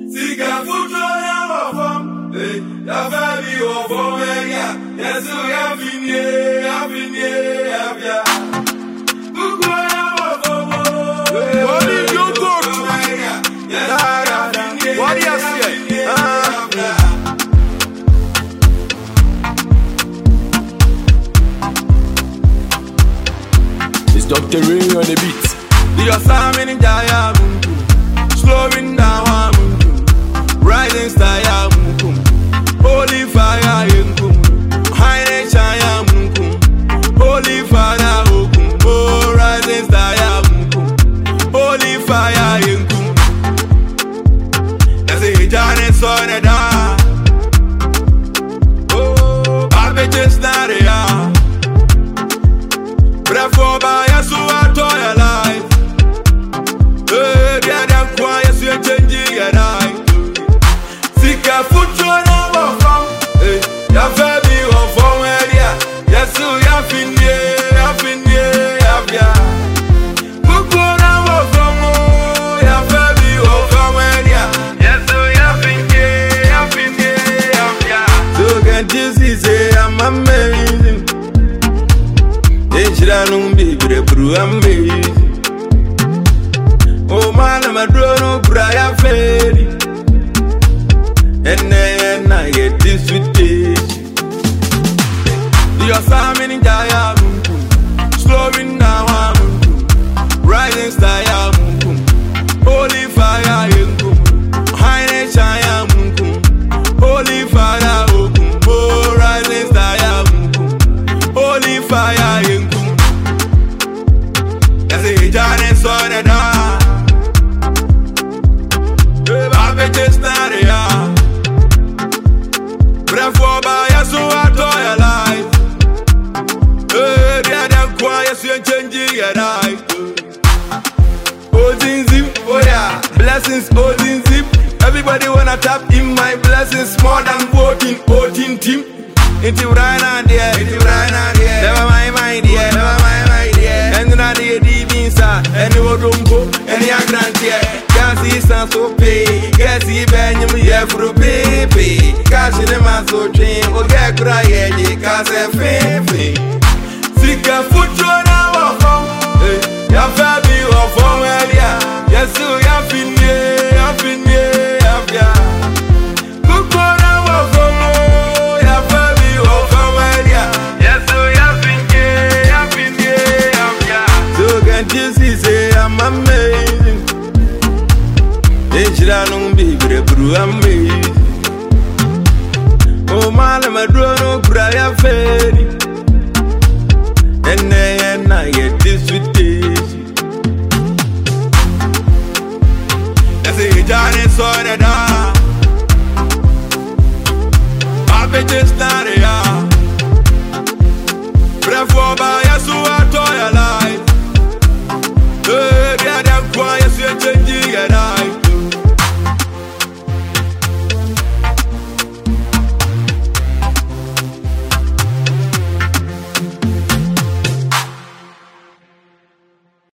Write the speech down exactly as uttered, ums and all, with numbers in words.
Sika futura wafam, eh, ya fabi wafam ya, yesu ya finye, ya finye, ya bia. Futura wafam, eh, what is your God? What do you say? It's Doctor Ray on the beat. The assignment in Jaya Mungu, slowing down Mungu, rising star Mungu, holy fire Mungu, high nature Mungu, holy fire Mungu, oh rising star Mungu, holy fire Mungu. That's a giant son of da. Oh, I bet just not ya. But for by us who are to your life. Eh, yeah, that quiet, so you're changing your life. Sika future number from, eh, ya baby or from area. Yes, so you're finny, you're finny, you're bia. Future number from, oh, ya baby or from area. Yes, so you're finny, you're finny, you're bia. So can't you see, say I'm amazing. Numbi bre bru amazing. Oh man, I'm a drone braya fairy. And then I get this with this. Your salmon in Jaya Mungu, slowing down Mungu, rising star Mungu, holy fire Mungu, high nature Mungu, holy fire Mungu, oh rising star Mungu, holy fire Mungu. Giant son of da. I bet it's not ya. But for by us who are to your life. Eh, yeah, that quiet, so you're changing your life. Oh, zip, oh yeah, blessings, oh, zip. Everybody wanna tap in my blessings more than voting, voting team. Into right now, dear, into right now, dear. Never mind, my dear, never mind, my dear. And then I did and you don't go, and your grandeur. Gassy sounds so pay, Gassy Benjamin, yeah, for a baby. Cash in the man so train, or get cry, cause a favorite. Sika future now, ya baby or from area. Yes, so you're finny, you're finny, you're bia. Future now, ya baby or from area. Yes, so you're finny, you're finny, you're bia. So can't you see? I'm amazing. Numbi bre bru amazing. Oh man, I'm a drone braya fairy.